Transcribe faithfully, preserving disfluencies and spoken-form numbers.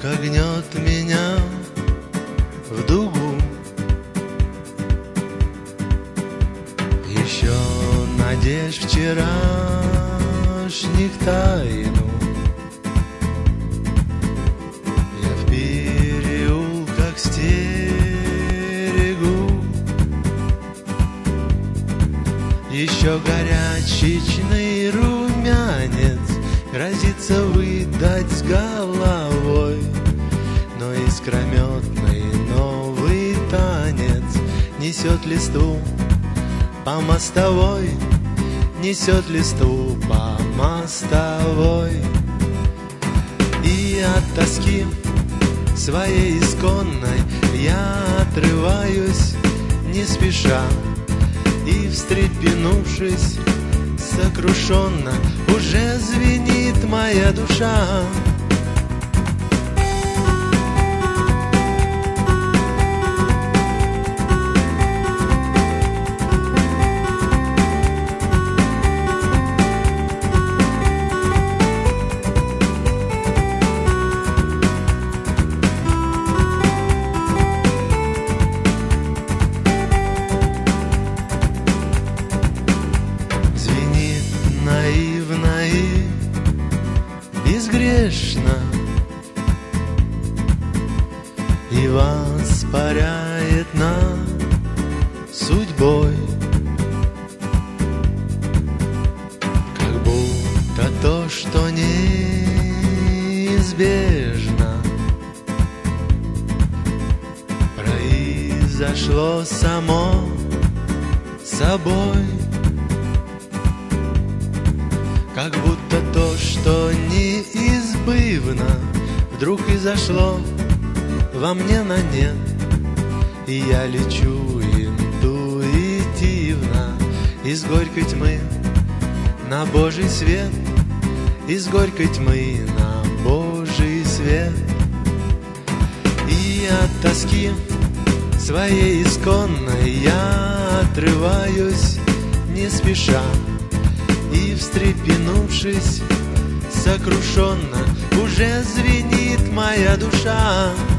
тоска гнет меня в дугу. Еще надежд вчерашних тайну я в переулках стерегу. Еще горячечный румянец грозится выдать с головой, но искрометный новый танец несет листву по мостовой, несет листву по мостовой. И от тоски своей исконной я отрываюсь не спеша, и, встрепенувшись, сокрушенно уже звенит моя душа. Наивно и безгрешно, и воспаряет над судьбой, как будто то, что неизбежно произошло само собой. Как будто то, что неизбывно, вдруг изошло во мне на нет, и я лечу интуитивно из горькой тьмы на Божий свет, из горькой тьмы на Божий свет. И от тоски своей исконной я отрываюсь не спеша, и, встрепенувшись, сокрушенно уже звенит моя душа.